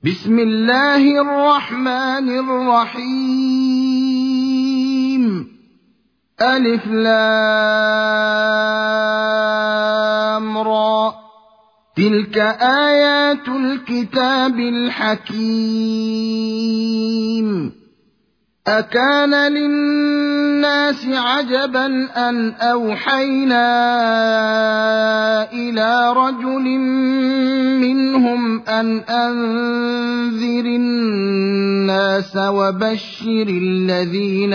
بسم الله الرحمن الرحيم. ألف لام را. تلك آيات الكتاب الحكيم. أكان للناس عجبا أن أوحينا إلى رجل منهم أن أنذر الناس وبشر الذين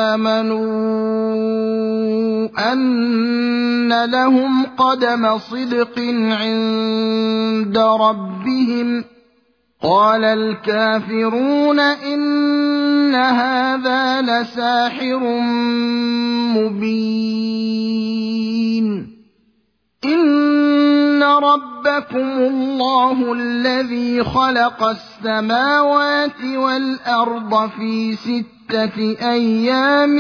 آمنوا أن لهم قدم صدق عند ربهم. قال الكافرون إن هذا لساحر مبين. إن ربكم الله الذي خلق السماوات والأرض في 6 أيام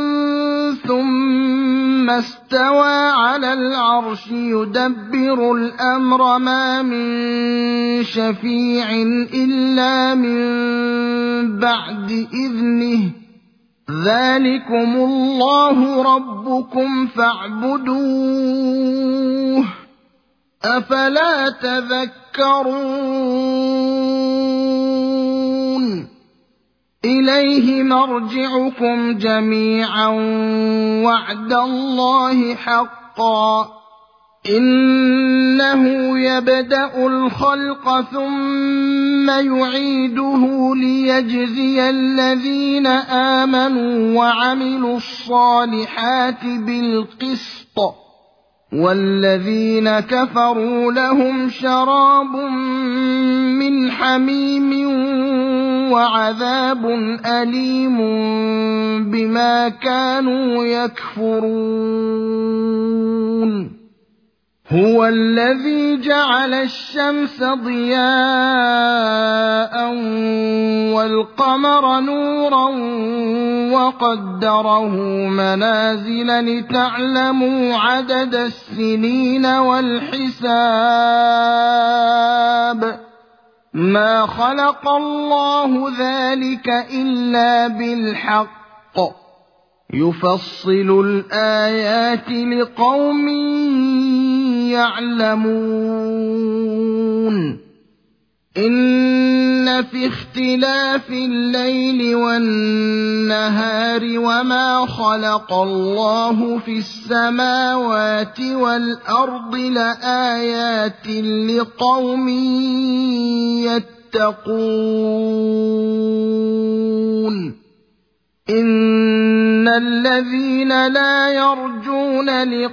ثم استوى على العرش يدبر الأمر ما من شفيع إلا من بعد إذنه. ذلكم الله ربكم فاعبدوه أفلا تذكرون. إليه مرجعكم جميعا وعد الله حقا. إنه يبدأ الخلق ثم يعيده ليجزي الذين آمنوا وعملوا الصالحات بالقسط، والذين كفروا لهم شراب من حميم وعذاب أليم بما كانوا يكفرون. هو الذي جعل الشمس ضياء والقمر نورا وقدره منازل لتعلموا عدد السنين والحساب. ما خلق الله ذلك إلا بالحق، يفصل الآيات لقوم يعلمون. إن في اختلاف الليل والنهار وما خلق الله في السماوات والأرض لآيات لقوم يتقون. إن الذين لا يرجون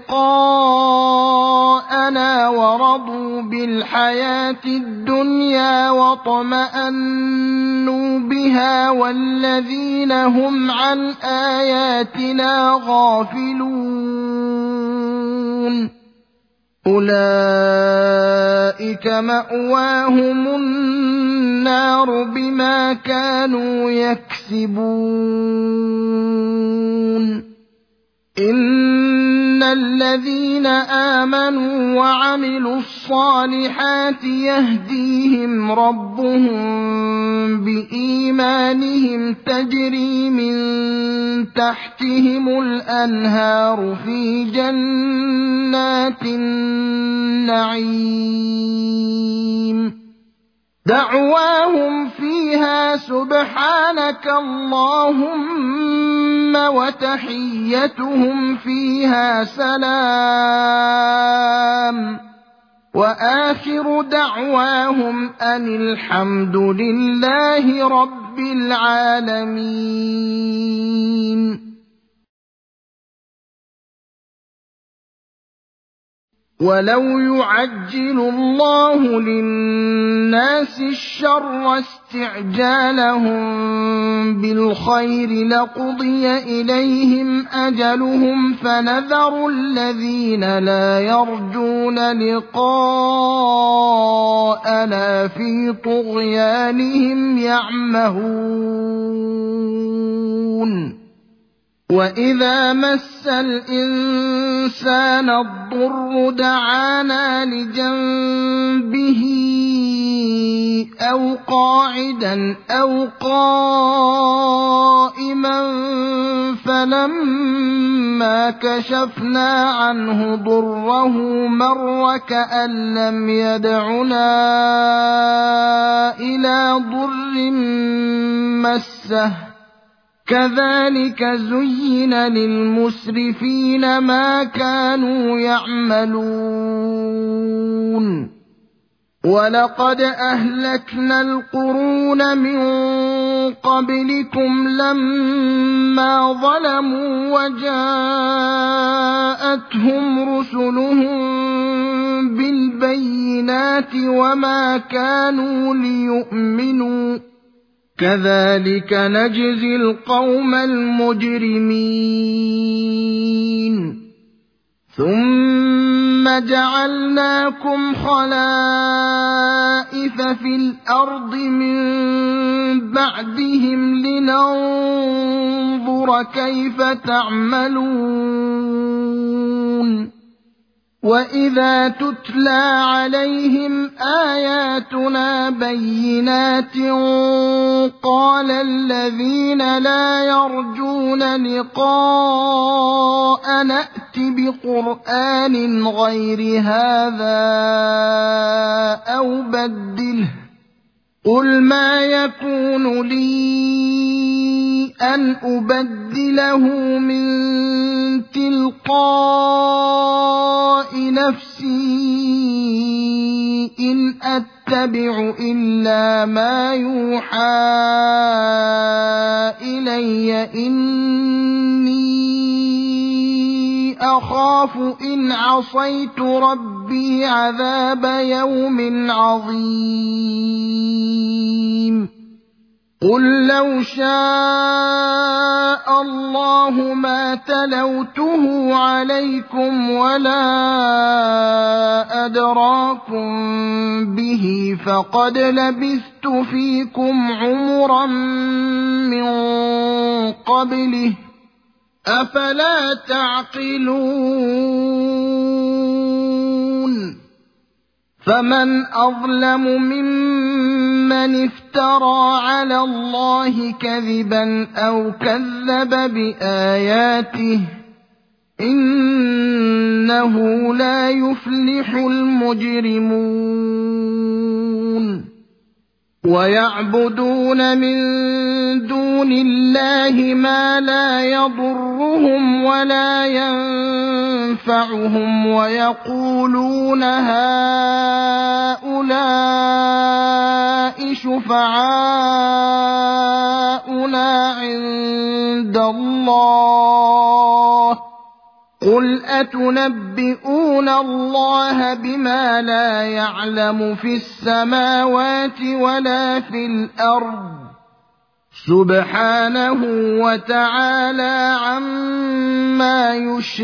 لقاءنا ورضوا بالحياة الدنيا واطمأنوا بها والذين هم عن آياتنا غافلون أولئك مأواهم النار بما كانوا يكسبون. إن الذين آمنوا وعملوا الصالحات يهديهم ربهم بإيمانهم تجري من تحتهم الأنهار في جنات النعيم. دعواهم فيها سبحانك اللهم وتحيتهم فيها سلام، وآخر دعواهم أن الحمد لله رب العالمين. ولو يعجل الله للناس الشر استعجالهم بالخير لقضي إليهم أجلهم فنذر الذين لا يرجون لقاءنا في طغيانهم يعمهون. وَإِذَا مَسَّ الْإِنسَانَ الضُّرُّ دَعَانَا لِجَنبِهِ أَوْ قَاعِدًا أَوْ قَائِمًا فَلَمَّا كَشَفْنَا عَنْهُ ضُرَّهُ مَرَّ كَأَن لَّمْ يَدْعُنَا إِلَىٰ ضُرٍّ مَّسَّهُ ۚ كَذَٰلِكَ زُيِّنَ لِلْمُسْرِفِينَ مَا كَانُوا يَعْمَلُونَ وَلَقَدْ أَهْلَكْنَا الْقُرُونَ مِن قَبْلِكُمْ لَمَّا ظَلَمُوا وَجَاءَتْهُمْ رُسُلُهُم بِالْبَيِّنَاتِ وَمَا كَانُوا لِيُؤْمِنُوا ۚ كَذَٰلِكَ نَجْزِي الْقَوْمَ الْمُجْرِمِينَ ثُمَّ جَعَلْنَاكُمْ خَلَائِفَ فِي الْأَرْضِ مِن بَعْدِهِمْ لِنَنظُرَ كَيْفَ تَعْمَلُونَ وَإِذَا تُتْلَىٰ عَلَيْهِمْ آيَاتُنَا بَيِّنَاتٍ قَالَ الَّذِينَ لَا يَرْجُونَ لِقَاءَنَا ائْتِ بِقُرْآنٍ غَيْرِ هَٰذَا أَوْ بَدِّلْهُ ۚ قُلْ مَا يَكُونُ لِي أَنْ أُبَدِّلَهُ مِن تِلْقَاءِ نَفْسِي ۖ إِنْ أَتَّبِعُ إِلَّا مَا يُوحَىٰ إِلَيَّ ۖ إِنِّي أَخَافُ إِنْ عَصَيْتُ رَبِّي عَذَابَ يَوْمٍ عَظِيمٍ قُل لَّوْ شَاءَ اللَّهُ مَا تَلَوْتُهُ عَلَيْكُمْ وَلَا أَدْرَاكُم بِهِ ۖ فَقَدْ لَبِثْتُ فِيكُمْ عُمُرًا مِّن قَبْلِهِ ۚ أَفَلَا تَعْقِلُونَ فَمَنْ أَظْلَمُ مِمَّنِ افْتَرَىٰ عَلَى اللَّهِ كَذِبًا أَوْ كَذَّبَ بِآيَاتِهِ ۚ إِنَّهُ لَا يُفْلِحُ الْمُجْرِمُونَ وَيَعْبُدُونَ مِن دُونِ اللَّهِ مَا لَا يَضُرُّهُمْ وَلَا يَنفَعُهُمْ وَيَقُولُونَ هَٰؤُلَاءِ شُفَعَاؤُنَا عِندَ اللَّهِ ۚ قُلْ أَتُنَبِّئُونَ اللَّهَ بِمَا لَا يَعْلَمُ فِي السَّمَاوَاتِ وَلَا فِي الْأَرْضِ ۚ سُبْحَانَهُ وَتَعَالَىٰ عَمَّا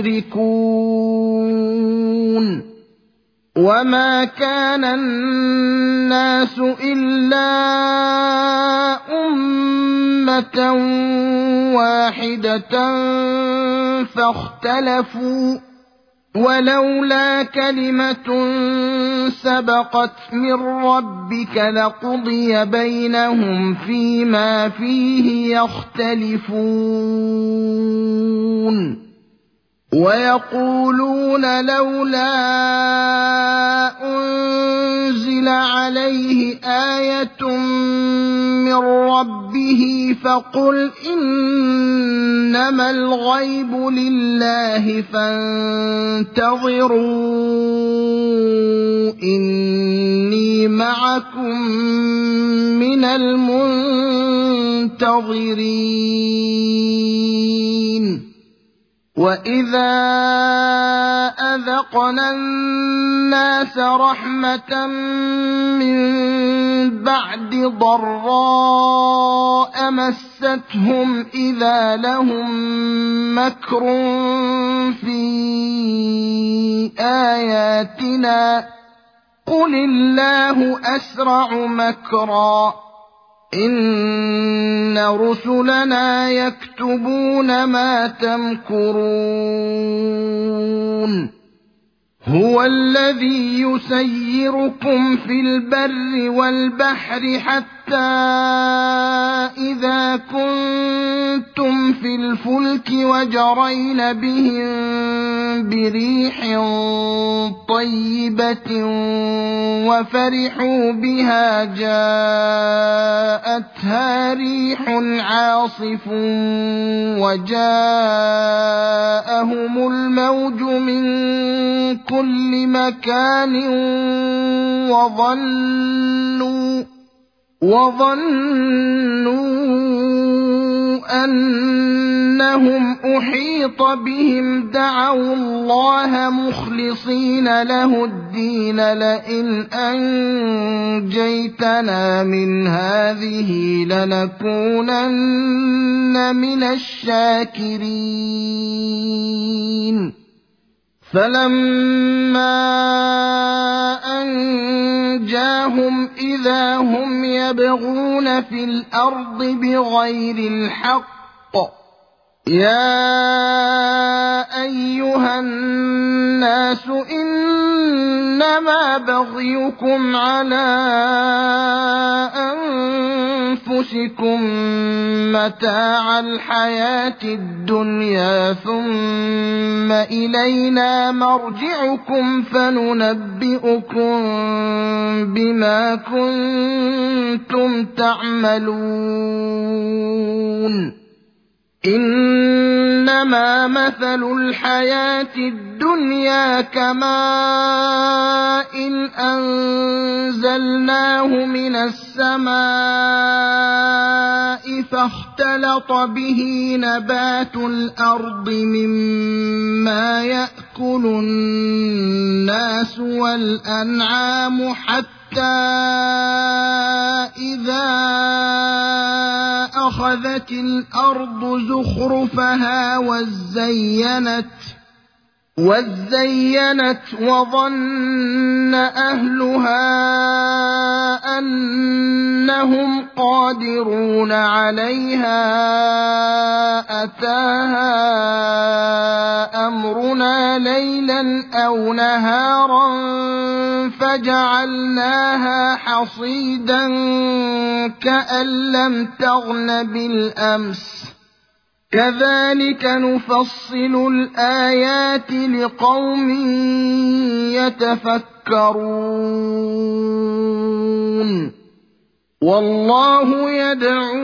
يُشْرِكُونَ وَمَا كَانَ النَّاسُ إِلَّا أُمَّةً وَاحِدَةً فَاخْتَلَفُوا ۚ وَلَوْلَا كَلِمَةٌ سَبَقَتْ مِن رَّبِّكَ لَقُضِيَ بَيْنَهُمْ فِيمَا فِيهِ يَخْتَلِفُونَ وَيَقُولُونَ لَوْلَا أُنزِلَ عَلَيْهِ آيَةٌ مِّن رَّبِّهِ فَقُلْ إِنَّمَا الْغَيْبُ لِلَّهِ فَانتَظِرُوا إِنِّي مَعَكُم مِّنَ الْمُنتَظِرِينَ وَإِذَا أَذَقْنَا النَّاسَ رَحْمَةً مِّن بَعْدِ ضَرَّاءَ مَسَّتْهُمْ إِذَا لَهُم مَّكْرٌ فِي آيَاتِنَا ۚ قُلِ اللَّهُ أَسْرَعُ مَكْرًا إِنَّ رُسُلَنَا يَكْتُبُونَ مَا تَمْكُرُونَ هُوَ الَّذِي يُسَيِّرُكُمْ فِي الْبَرِّ وَالْبَحْرِ حَتَّىٰ إِذَا كُنتُمْ فِي الْفُلْكِ وَجَرَيْنَ بِهِم بِرِيحٍ طَيِّبَةٍ وَفَرِحُوا بِهَا جَاءَتْهَا رِيحٌ عَاصِفٌ وَجَاءَهُمُ الْمَوْجُ مِن كُلِّ مَكَانٍ وَظَنُّوا أَنَّهُمْ أُحِيطَ بِهِمْ دَعَوُا اللَّهَ مُخْلِصِينَ لَهُ الدِّينَ لَئِنْ أَنجَيْتَنَا مِنْ هَٰذِهِ لَنَكُونَنَّ مِنَ الشَّاكِرِينَ فَلَمَّا أَنجَاهُمْ إِذَا هُمْ يَبْغُونَ فِي الْأَرْضِ بِغَيْرِ الْحَقِّ ۗ يَا أَيُّهَا النَّاسُ إِنَّمَا بَغْيُكُمْ عَلَىٰ أَنفُسِكُم مَّتَاعَ الْحَيَاةِ الدُّنْيَا ثُمَّ إِلَيْنَا مَرْجِعُكُمْ فَنُنَبِّئُكُم بِمَا كُنتُمْ تَعْمَلُونَ إِنَّمَا مَثَلُ الْحَيَاةِ الدُّنْيَا كَمَاءٍ أَنزَلْنَاهُ مِنَ السَّمَاءِ فَاخْتَلَطَ بِهِ نَبَاتُ الْأَرْضِ مِمَّا يَأْكُلُ النَّاسُ وَالْأَنْعَامُ حَتَّىٰ إِذَا أَخَذَتِ الْأَرْضُ زُخْرُفَهَا وَازَّيَّنَتْ وَظَنَّ أَهْلُهَا أَنَّهُمْ قَادِرُونَ عَلَيْهَا أَتَاهَا أَمْرُنَا لَيْلًا أَوْ نَهَارًا فَجَعَلْنَاهَا حَصِيدًا كَأَن لَّمْ تَغْنَ بِالْأَمْسِ ۚ كَذَٰلِكَ نُفَصِّلُ الْآيَاتِ لِقَوْمٍ يَتَفَكَّرُونَ وَاللَّهُ يَدْعُو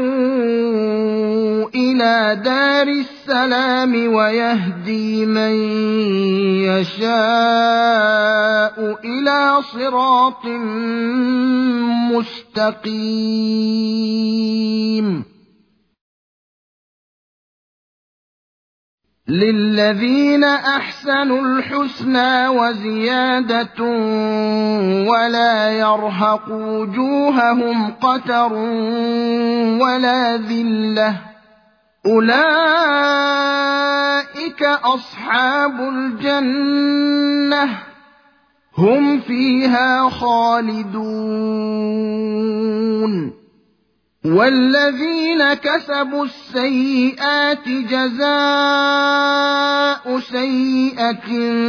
إِلَىٰ دَارِ السَّلَامِ وَيَهْدِي مَن يَشَاءُ إِلَىٰ صِرَاطٍ مُّسْتَقِيمٍ لِلَّذِينَ أَحْسَنُوا الْحُسْنَىٰ وَزِيَادَةٌ وَلَا يَرْهَقُ وُجُوهَهُمْ قَتَرٌ وَلَا ذِلَّةٌ ۚ أُولَٰئِكَ أَصْحَابُ الْجَنَّةِ ۖ هُمْ فِيهَا خَالِدُونَ وَالَّذِينَ كَسَبُوا السَّيِّئَاتِ جَزَاءُ سَيِّئَةٍ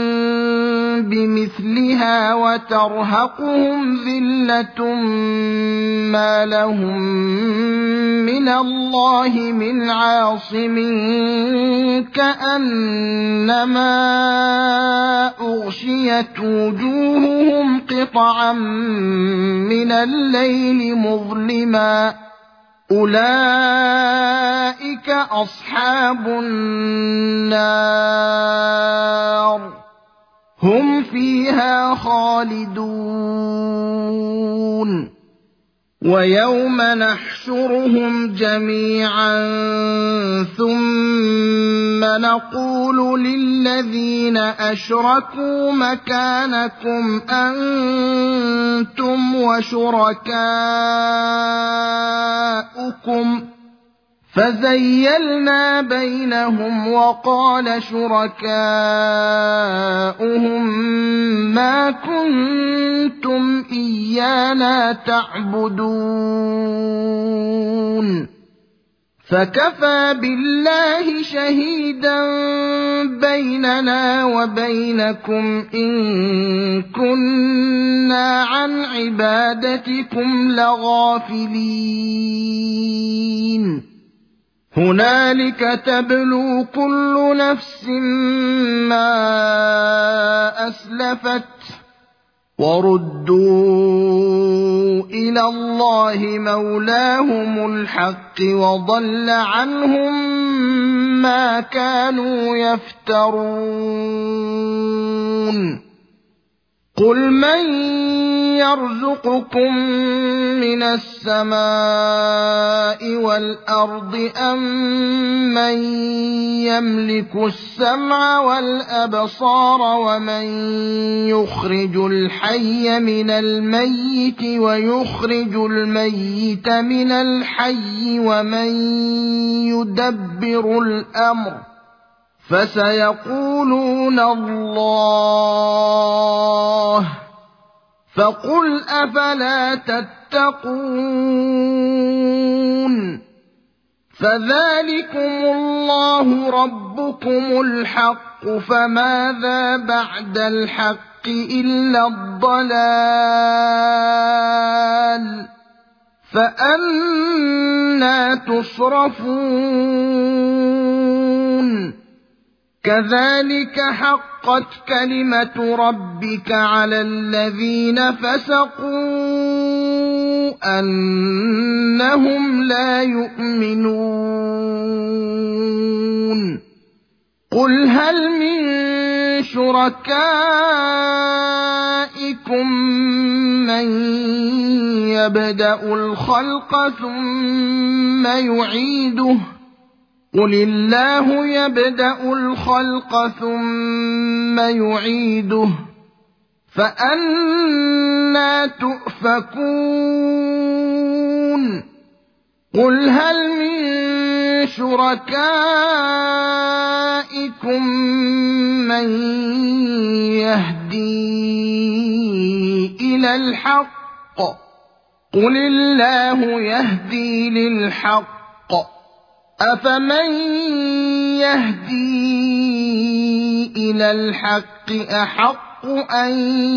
بِمِثْلِهَا وَتَرْهَقُهُمْ ذِلَّةٌ مَّا لَهُم مِّنَ اللَّهِ مِنْ عَاصِمٍ كَأَنَّمَا أُغْشِيَتْ وُجُوهُهُمْ قِطَعًا مِّنَ اللَّيْلِ مُظْلِمًا ۚ أُولَٰئِكَ أَصْحَابُ النَّارِ ۖ هُمْ فِيهَا خَالِدُونَ وَيَوْمَ نَحْشُرُهُمْ جَمِيعًا ثُمَّ نَقُولُ لِلَّذِينَ أَشْرَكُوا مَكَانَكُمْ أَنتُمْ وَشُرَكَاؤُكُمْ ۚ فَزَيَّلْنَا بَيْنَهُمْ وَقَالَ شُرَكَاؤُهُم مَّا كُنتُمْ إِيَّانَا تَعْبُدُونَ فكفى بالله شهيدا بيننا وبينكم إن كنا عن عبادتكم لغافلين هنالك تبلو كل نفس ما أسلفت وردوا إلى الله مولاهم الحق وضل عنهم ما كانوا يفترون قل من يرزقكم من السماء والأرض أم من يملك السمع والأبصار ومن يخرج الحي من الميت ويخرج الميت من الحي ومن يدبر الأمر فسيقولون الله فقل أفلا تتقون فذلكم الله ربكم الحق فماذا بعد الحق إلا الضلال فأنى تصرفون كذلك حقت كلمة ربك على الذين فسقوا أنهم لا يؤمنون قل هل من شركائكم من يبدأ الخلق ثم يعيده قل الله يبدأ الخلق ثم يعيده فأنى تؤفكون قل هل من شركائكم من يهدي إلى الحق قل الله يهدي للحق أفمن يهدي إلى الحق أحق أن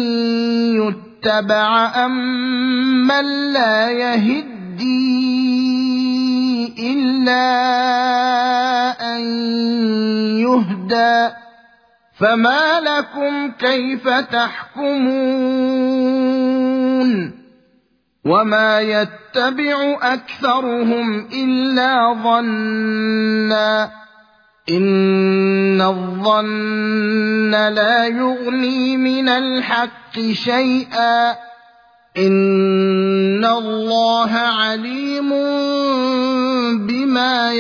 يتبع أمن لا يهدي إلا أن يهدى فما لكم كيف تحكمون وما يتبع أكثرهم إلا ظنا إن الظن لا يغني من الحق شيئا إن الله عليم بما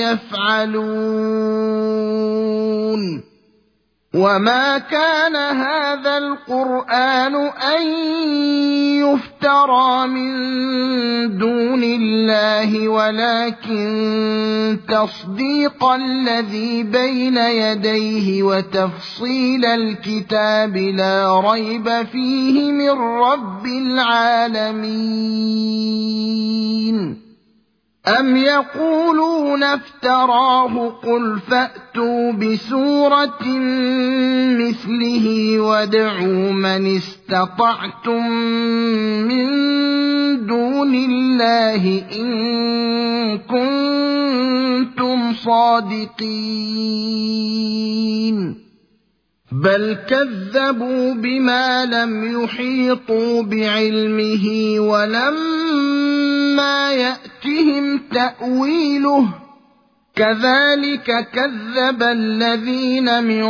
يفعلون وما كان هذا القرآن أن يفترى من دون الله ولكن تصديق الذي بين يديه وتفصيل الكتاب لا ريب فيه من رب العالمين أم يقولون افتراه قل فأتوا بسورة مثله وادعوا من استطعتم من دون الله إن كنتم صادقين بل كذبوا بما لم يحيطوا بعلمه ولما يأتهم تأويله كذلك كذب الذين من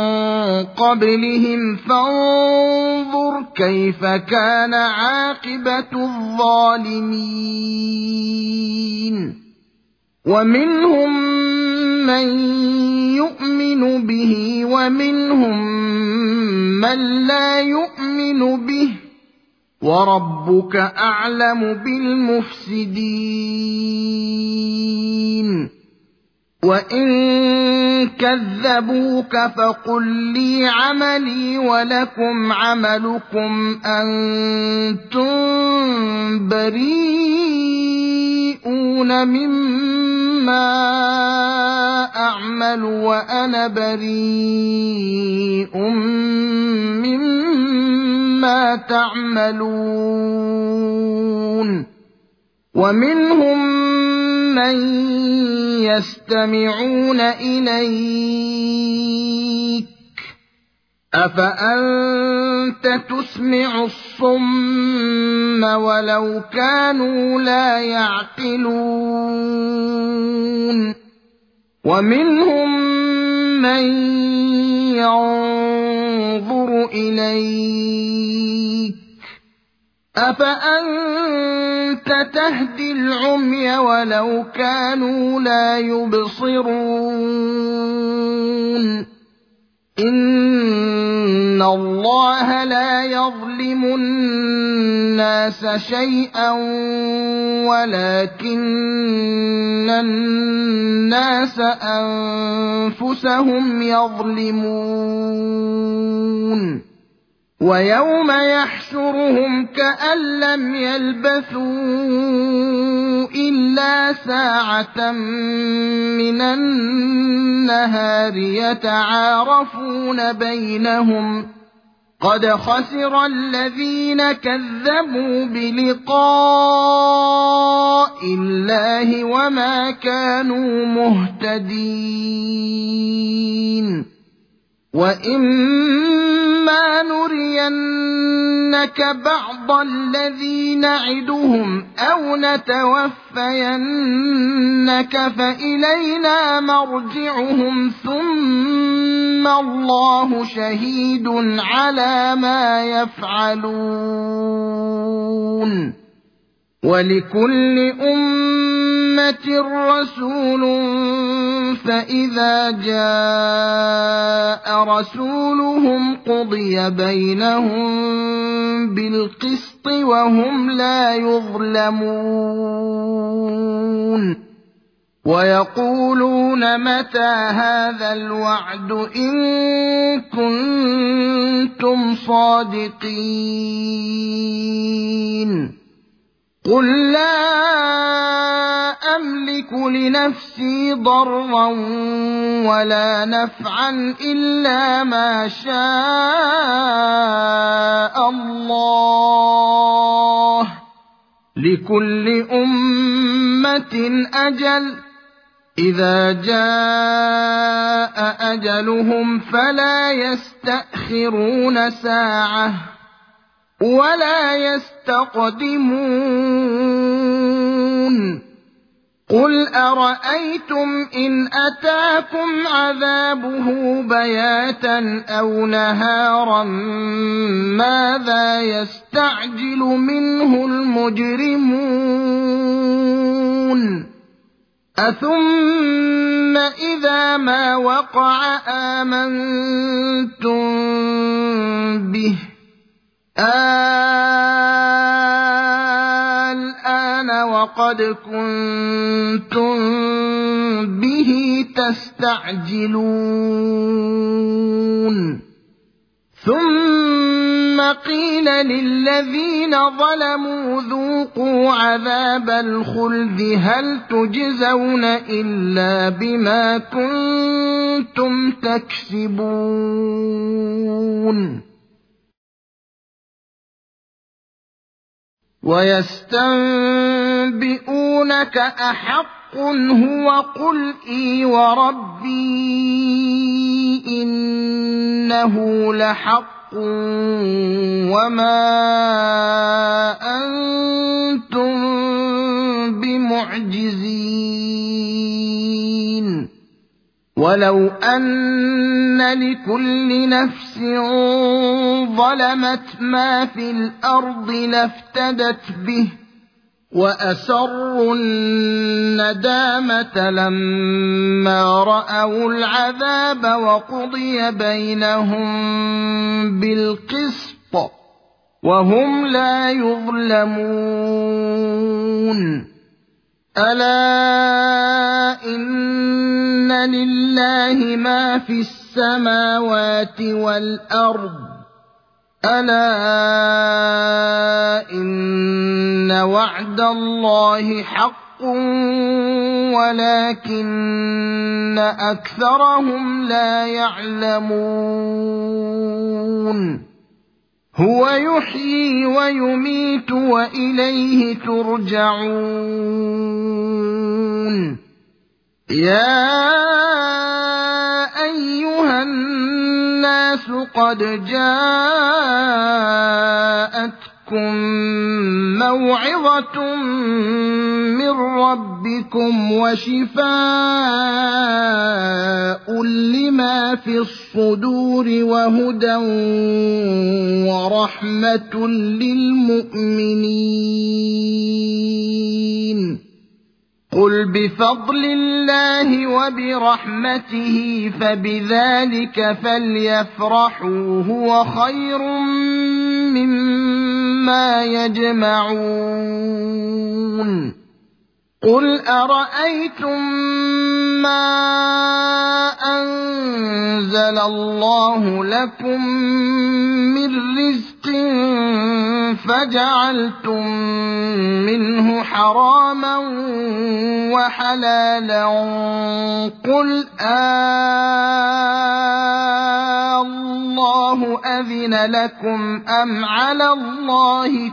قبلهم فانظر كيف كان عاقبة الظالمين ومنهم من يؤمن به ومنهم من لا يؤمن به وربك أعلم بالمفسدين وإن كذبوك فقل لي عملي ولكم عملكم أنتم بريئون مما ما أعمل وأنا بريء مما تعملون ومنهم من يستمعون إليك أفأنت تسمع الصم ولو كانوا لا يعقلون ومنهم من ينظر إليك أفأنت تهدي العمي ولو كانوا لا يبصرون إن الله لا يظلم الناس شيئا ولكن الناس أنفسهم يظلمون ويوم يحشرهم كأن لم يلبثوا إلا ساعة من النهار يتعارفون بينهم قد خسر الذين كذبوا بلقاء الله وما كانوا مهتدين وإما نرينك بعض الذي نعدهم أو نتوفينك فإلينا مرجعهم ثم الله شهيد على ما يفعلون ولكل أمة رسول فإذا جاء رسولهم قضي بينهم بالقسط وهم لا يظلمون ويقولون متى هذا الوعد إن كنتم صادقين قل لا أملك لنفسي ضرا ولا نفعا إلا ما شاء الله لكل أمة أجل إذا جاء أجلهم فلا يستأخرون ساعة ولا يستقدمون قل أرأيتم إن أتاكم عذابه بياتا أو نهارا ماذا يستعجل منه المجرمون أثم إذا ما وقع آمنتم به الآن وقد كنتم به تستعجلون ثم قيل للذين ظلموا ذوقوا عذاب الخلد هل تجزون إلا بما كنتم تكسبون ويستنبئونك أحق هو قل إي وربي إنه لحق وما أنتم بمعجزين ولو أن لكل نفس ظلمت ما في الأرض لافتدت به وأسروا الندامة لما رأوا العذاب وقضي بينهم بالقسط وهم لا يظلمون ألا إن لله ما في السماوات والأرض ألا إن وعد الله حق ولكن أكثرهم لا يعلمون هو يحيي ويميت وإليه ترجعون يا أيها الناس قد جاءتكم موعظة من ربكم وشفاء لما في الصدور وهدى ورحمة للمؤمنين قل بفضل الله وبرحمته فبذلك فليفرحوا هو خير مما يجمعون قل أرأيتم ما أنزل الله لكم من رزق فجعلتم منه حراما وحلالا قل الله أذن لكم أم على الله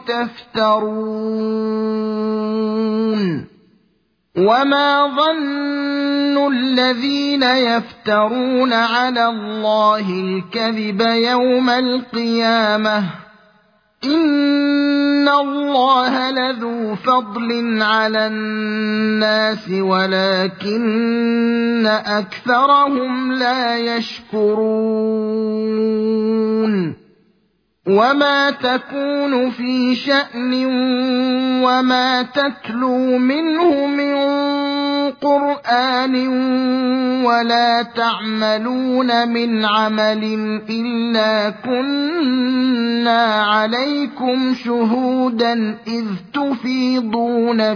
تفترون وما ظن الذين يفترون على الله الكذب يوم القيامة إن الله لذو فضل على الناس ولكن أكثرهم لا يشكرون وما تكون في شأن وما تتلو منه من قرآن ولا تعملون من عمل إلا كنا عليكم شهودا إذ تفيضون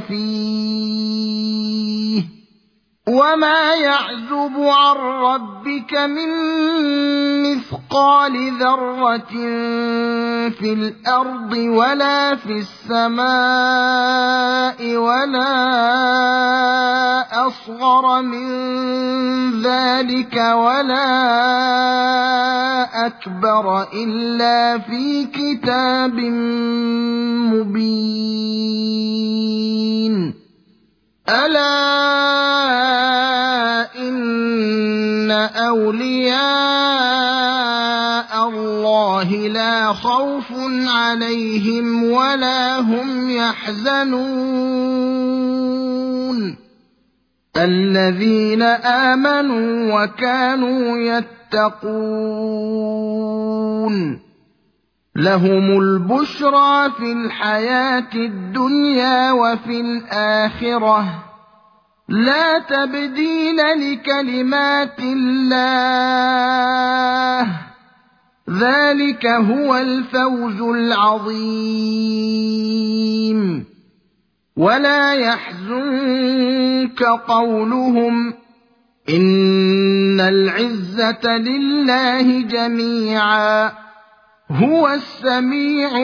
فيه وما يعزب عن ربك من مثقال ذرة في الأرض ولا في السماء ولا أصغر من ذلك ولا أكبر إلا في كتاب مبين ألا إن أولياء الله لا خوف عليهم ولا هم يحزنون الذين آمنوا وكانوا يتقون لهم البشرى في الحياة الدنيا وفي الآخرة لا تبديل لكلمات الله ذلك هو الفوز العظيم ولا يحزنك قولهم إن العزة لله جميعا هو السميع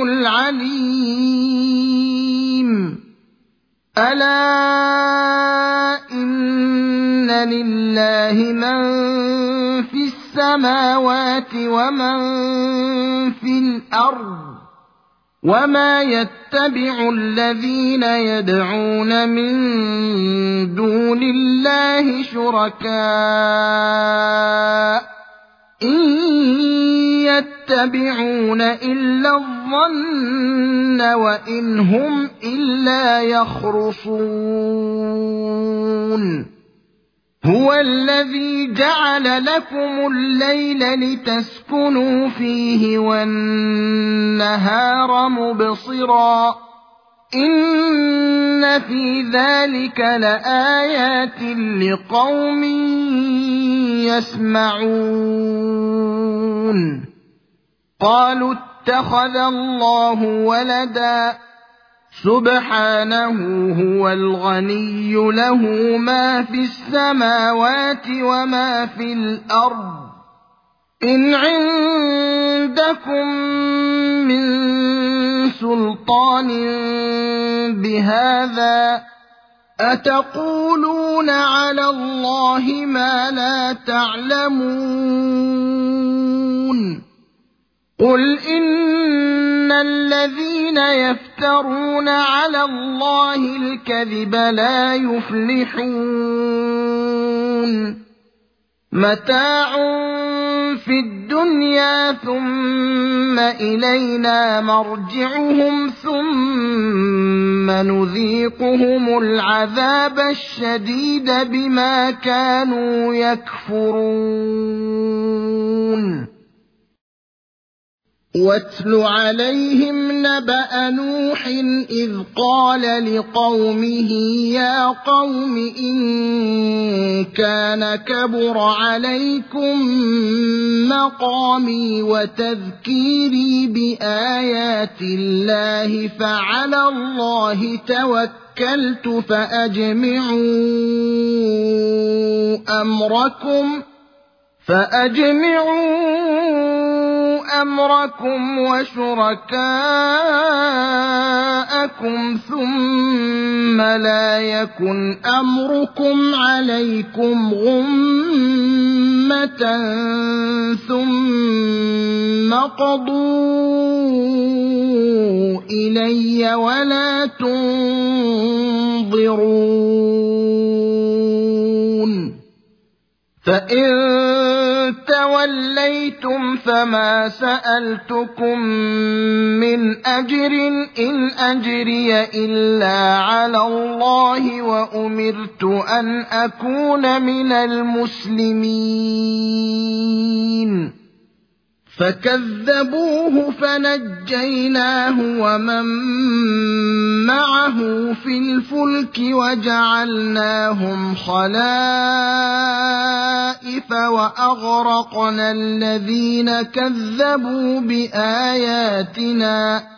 العليم ألا إن لله من في السماوات ومن في الأرض وما يتبع الذين يدعون من دون الله شركاء إن يتبعون إلا الظن وإن هم إلا يخرصون هو الذي جعل لكم الليل لتسكنوا فيه والنهار مبصرا إن في ذلك لآيات لقوم يسمعون قالوا اتخذ الله ولدا سبحانه هو الغني له ما في السماوات وما في الأرض إن عندكم من سلطان بهذا أتقولون على الله ما لا تعلمون قل إن الذين يفترون على الله الكذب لا يفلحون متاع في الدنيا ثم إلينا مرجعهم ثم نذيقهم العذاب الشديد بما كانوا يكفرون واتل عليهم نبأ نوح إذ قال لقومه يا قوم إن كان كبر عليكم مقامي وتذكيري بآيات الله فعلى الله توكلت فأجمعوا أمركم وشركاءكم ثم لا يكن أمركم عليكم غمة ثم قضوا إلي ولا تنظرون فإن توليتم فما سألتكم من أجر إن أجري إلا على الله وأمرت أن أكون من المسلمين فكذبوه فنجيناه ومن معه في الفلك وجعلناهم خلائف وأغرقنا الذين كذبوا بآياتنا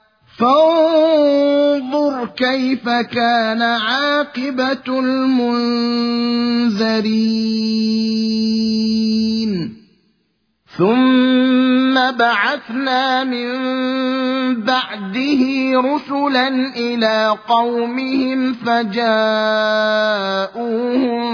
فانظر كيف كان عاقبة المنذرين ثم بعثنا من بعده رسلا إلى قومهم فجاءوهم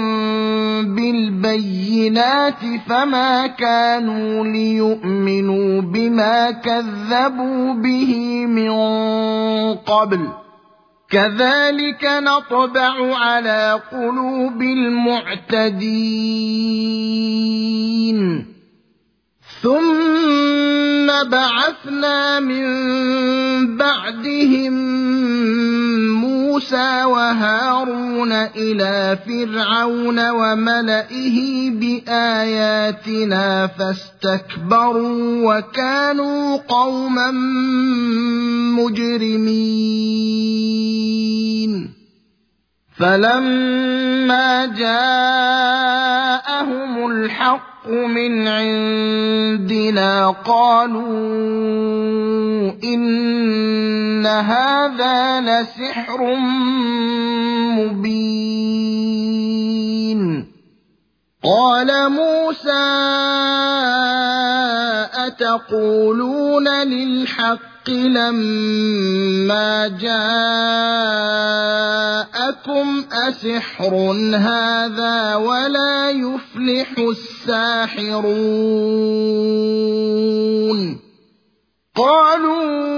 بالبينات فما كانوا ليؤمنوا بما كذبوا به من قبل كذلك نطبع على قلوب المعتدين ثم بعثنا من بعدهم موسى وهارون إلى فرعون وملئه بآياتنا فاستكبروا وكانوا قوما مجرمين فلما جاءهم الحق من عندنا قالوا إن هذا لسحر مبين قال موسى أتقولون للحق لما جاءكم أسحر هذا ولا يفلح الساحرون قالوا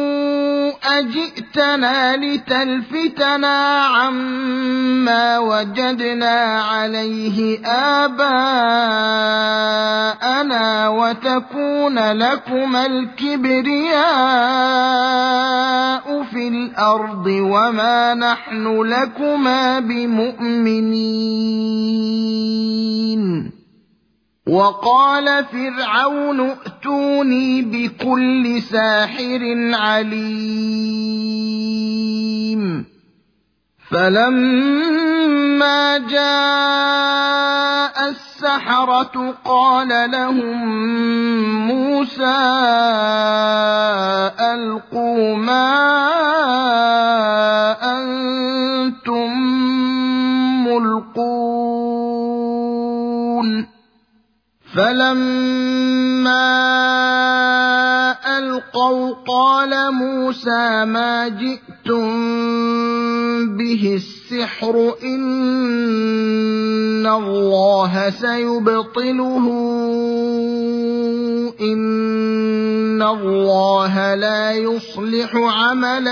أجئتنا لتلفتنا عما وجدنا عليه آباءنا وتكون لكما الكبرياء في الأرض وما نحن لكما بمؤمنين وقال فرعون ائتوني بكل ساحر عليم فلما جاء السحرة قال لهم موسى ألقوا ما أنتم ملقون فلما ألقوا قال موسى ما جئتم به السحر إن الله سيبطله إن الله لا يصلح عمل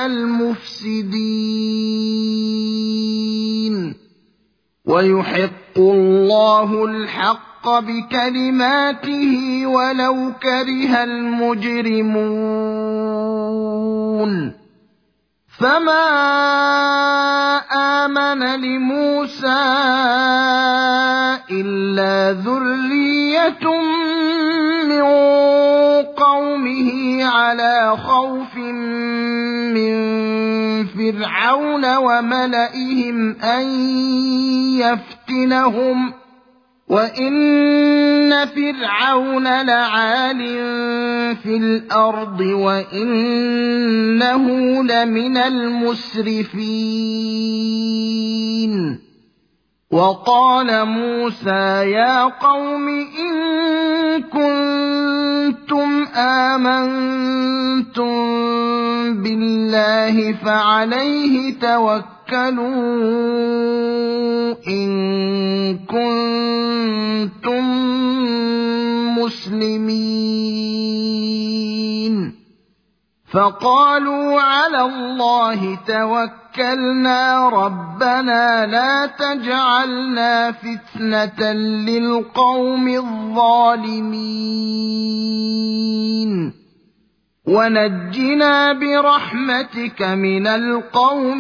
المفسدين ويحق الله الحق بكلماته ولو كره المجرمون فما آمن لموسى إلا ذرية من قومه على خوف من فرعون وملئهم أن يفتنهم وإن فرعون لعال في الأرض وإنه لمن المسرفين وقال موسى يا قوم إن كنتم آمنتم بالله فعليه توكلوا إن كنتم مسلمين فقالوا على الله توكلنا ربنا لا تجعلنا فتنة للقوم الظالمين ونجنا برحمتك من القوم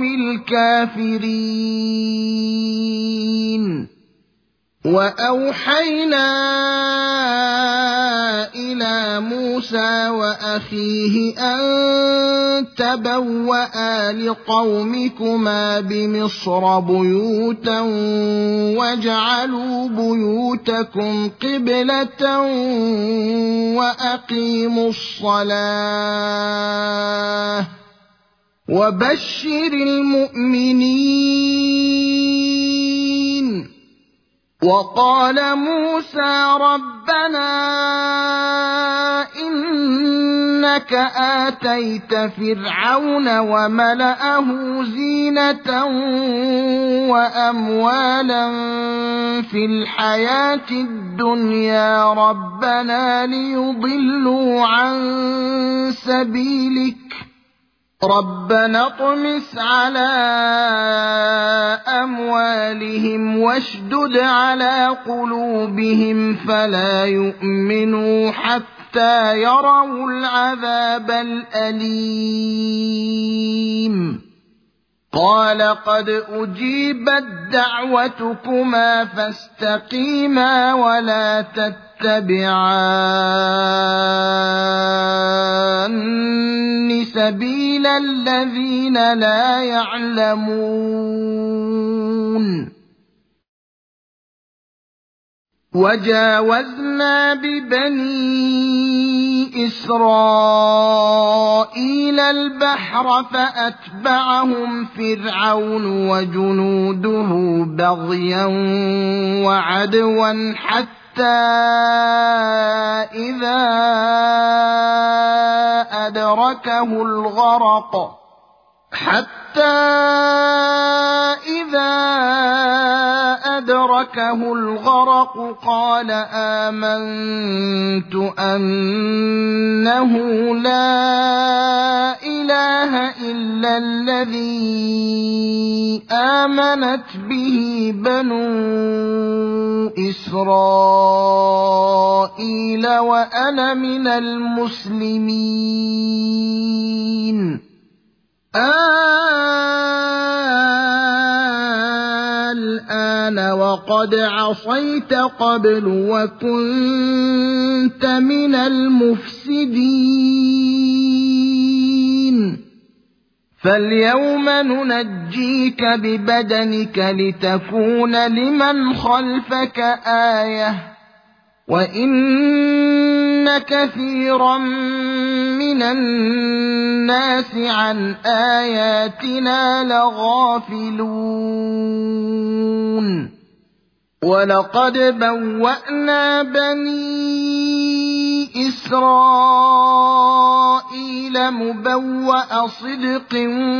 الكافرين وأوحينا إلى موسى وأخيه أن تبوأ لقومكما بمصر بيوتا واجعلوا بيوتكم قبلة وأقيموا الصلاة وبشر المؤمنين وقال موسى ربنا إنك آتيت فرعون وملأه زينة وأموالا في الحياة الدنيا ربنا ليضلوا عن سبيلك ربنا اطمس على أموالهم واشدد على قلوبهم فلا يؤمنوا حتى يروا العذاب الأليم قال قد أجيبت دعوتكما فاستقيما ولا تتبعان سبيل الذين لا يعلمون وجاوزنا ببني إسرائيل البحر فأتبعهم فرعون وجنوده بغيا وعدوا حتى إذا أدركه الغرق قال آمنت أنه لا إله إلا الذي آمنت به بنو إسرائيل وأنا من المسلمين الآن وقد عصيت قبل وكنت من المفسدين فاليوم ننجيك ببدنك لتكون لمن خلفك آية وإن كثيرا من الناس عن آياتنا لغافلون ولقد بوأنا بني إسرائيل إسرائيل مبوأ صدق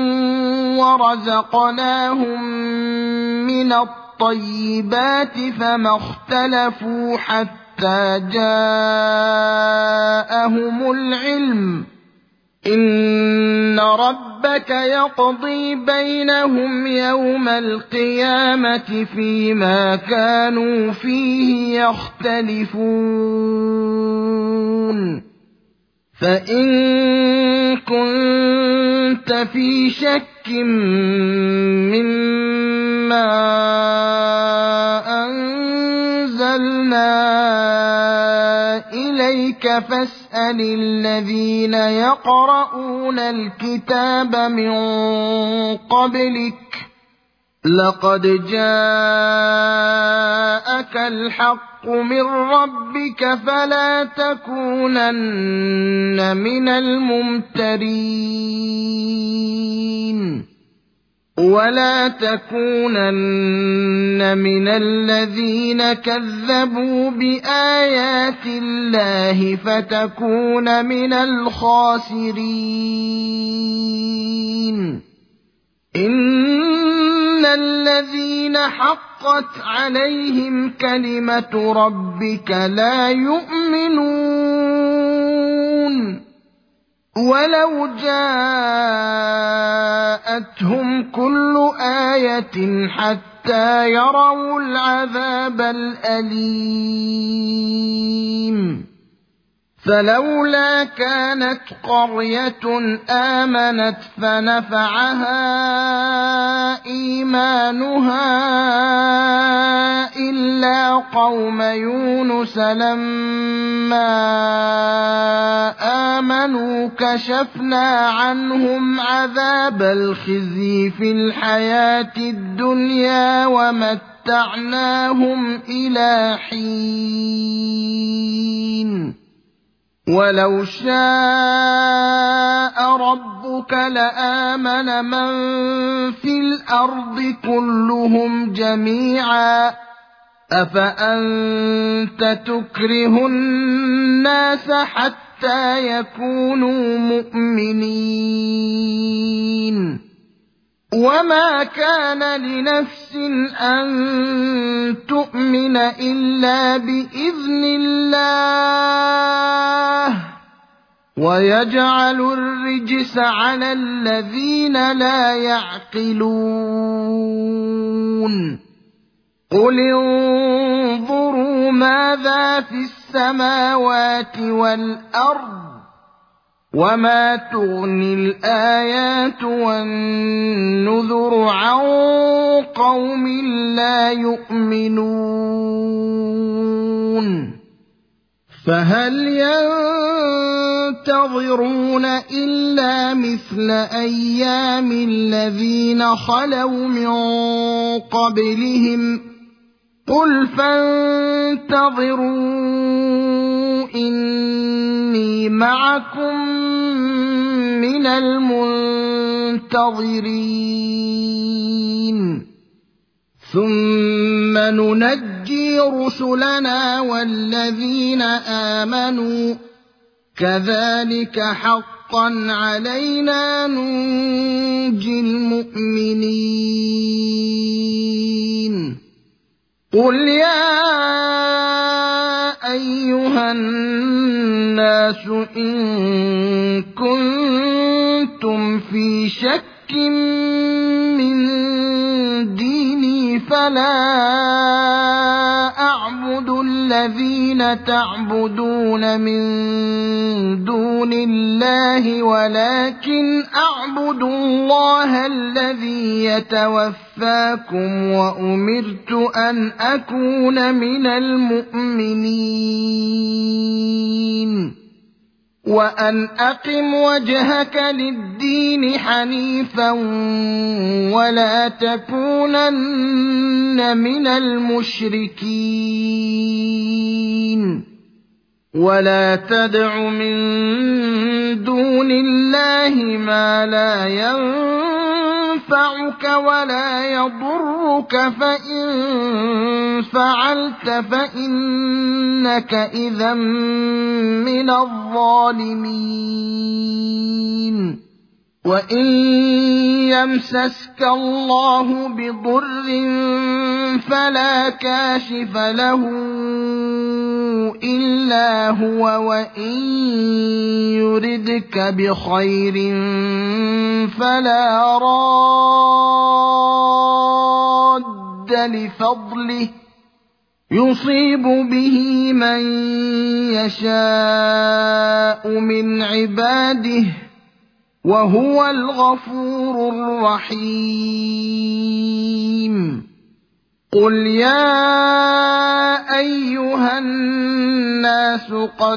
ورزقناهم من الطيبات فما اختلفوا حتى جاءهم العلم إن ربك يقضي بينهم يوم القيامة فيما كانوا فيه يختلفون فإن كنت في شك مما أنزلنا إليك فاسأل الذين يقرؤون الكتاب من قبلك لقد جاءك الحق من ربك فلا تكونن من الممترين ولا تكونن من الذين كذبوا بآيات الله فتكون من الخاسرين إن الذين حقت عليهم كلمة ربك لا يؤمنون ولو جاءتهم كل آية حتى يروا العذاب الأليم فلولا كانت قرية آمنت فنفعها إيمانها إلا قوم يونس لما آمنوا كشفنا عنهم عذاب الخزي في الحياة الدنيا ومتعناهم إلى حين ولو شاء ربك لآمن من في الأرض كلهم جميعا أفأنت تكره الناس حتى يكونوا مؤمنين وما كان لنفس أن تؤمن إلا بإذن الله ويجعل الرجس على الذين لا يعقلون قل انظروا ماذا في السماوات والأرض وما تغني الآيات والنذر عن قوم لا يؤمنون فهل ينتظرون إلا مثل أيام الذين خلوا من قبلهم قل فانتظروا إني معكم من المنتظرين ثم ننجي رسلنا والذين آمنوا كذلك حقا علينا ننجي المؤمنين قل يا أيها الناس إن كنتم في شك من ديني فلا أعبد الذين تعبدون من دون الله ولكن أعبد الله الذي يتوفاكم وأمرت أن أكون من المؤمنين وأن أقم وجهك للدين حنيفا ولا تكونن من المشركين ولا تدع من دون الله ما لا ينفعك ولا يضرك فإن فعلت فإنك إذا من الظالمين وإن يمسسك الله بضر فلا كاشف له إلا هو وإن يردك بخير فلا راد لفضله يصيب به من يشاء من عباده وهو الغفور الرحيم قل يا أيها الناس قد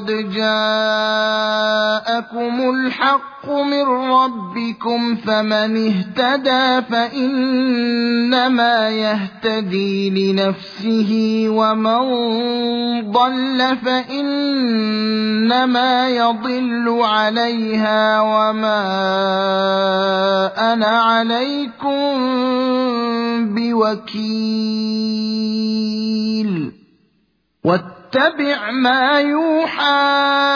جاءكم الحق من ربكم فمن اهتدى فإنما يهتدي لنفسه ومن ضل فإنما يضل عليها وما أنا عليكم بوكيل واتبع ما يوحى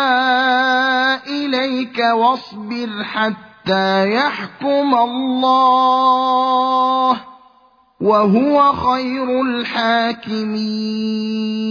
إليك واصبر حتى يحكم الله وهو خير الحاكمين